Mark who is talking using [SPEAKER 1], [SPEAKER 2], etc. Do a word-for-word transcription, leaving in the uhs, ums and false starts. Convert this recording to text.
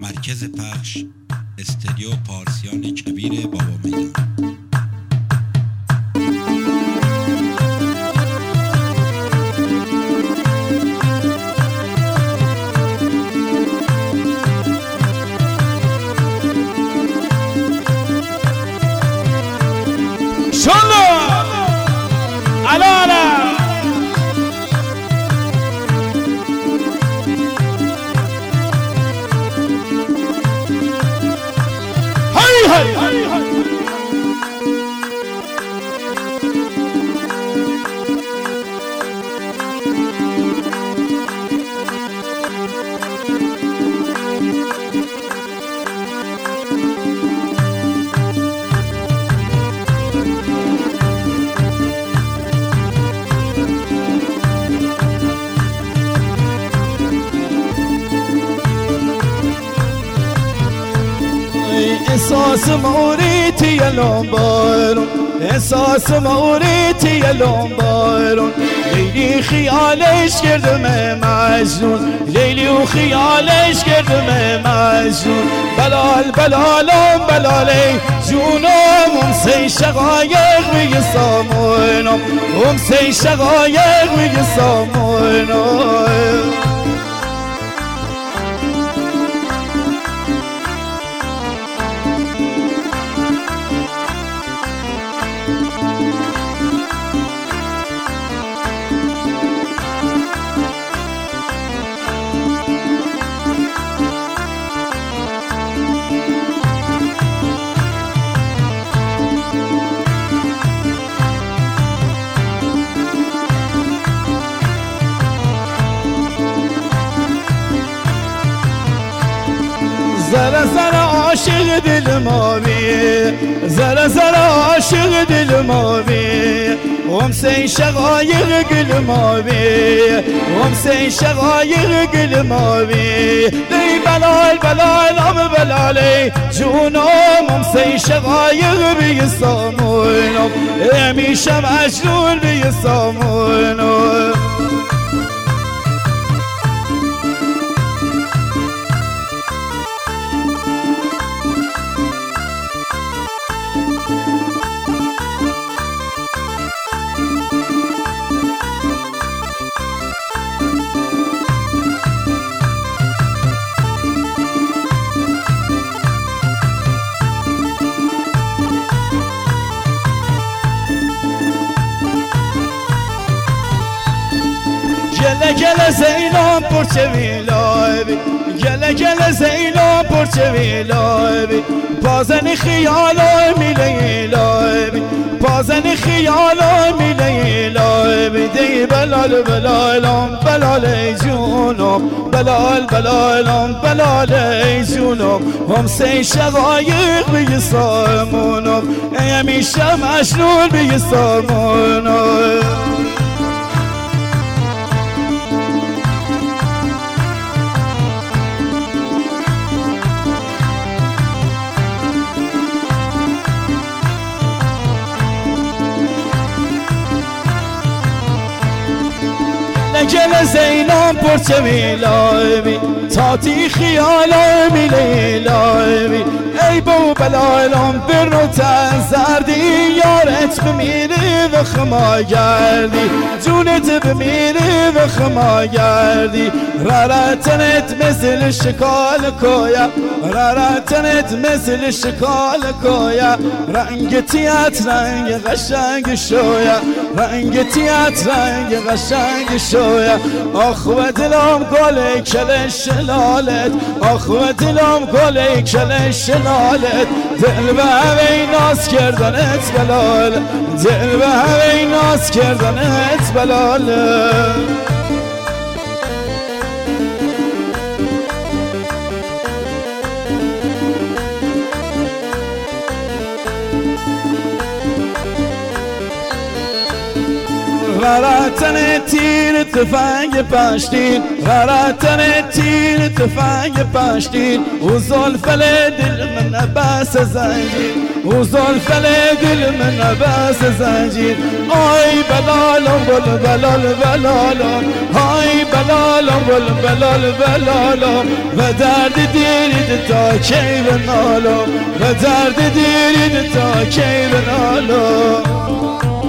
[SPEAKER 1] مرکز پخش استدیو پارسیان کبیر بابا میدان.
[SPEAKER 2] احساس موریتی لنبارون احساس موریتی لنبارون لیلی خیالش کردم مجنون لیلی و خیالش کردم مجنون بلال بلالم بلالی جونم ام سی شقایق میگه سامونم ام سی شقایق میگه سامونم زره زره عاشق دل ماوی زره زره عاشق دل ماوی ام سی شقایق گل ماوی ام سی شقایق گل ماوی دی بلال بلال ام بلالی جونم ام سی شقایق بی سامونم همیشه مجنون بی سامونم گله گله زینم پرچه ویلایبی گله گله زینم پرچه ویلایبی بازن خیالای میله لایبی بازن خیالای میله لایبی دی بلال بلالم بلال جونم بلال بلالم بلال جونم هم سی شقایق بی سامونم همیشه مجنون بی سامونم گل زینم پرچه میلایبی تاتی خیالای میلایبی ای بو بلالم برنو تنزردی یارت بمیری و خما گردی جونت بمیری و خما گردی رارتنت مثل شکال کویا رارتنت مثل شکال کویا رنگتیت رنگ قشنگ شویا رنگتیت رنگ قشنگ شویا آخ و دلم گل کلش لالت آخ و دلم گل کلش لالت دل به همه ناز کردنت بلال دل به همه ناز کردنت بلال غراتن تیر تفنگ پشتین غراتن تیر تفنگ پشتین و زلفل دل من بس زنجیر و زلفل دل من بس زنجیر آی بلالم بل بلال بلالم آی بلالم بل بلال بلالم و درد دیرید تا کی بنالم و درد دیرید تا کی بنالم